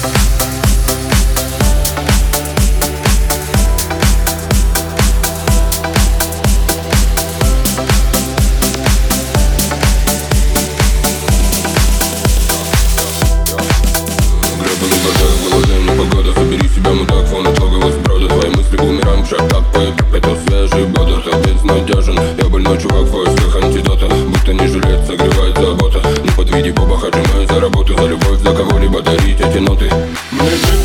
Собери себя, мудак, фон отлагалась брода. Твои мысли бумеранг, шаг так поет, это свежий бодр. Ты безнадежен, я больной чувак в поисках антидота. Будто не жилет, согревает забота. Не подведи, Боба, отжимаю за работу, за любовь, за кого-либо дарить эти ноты.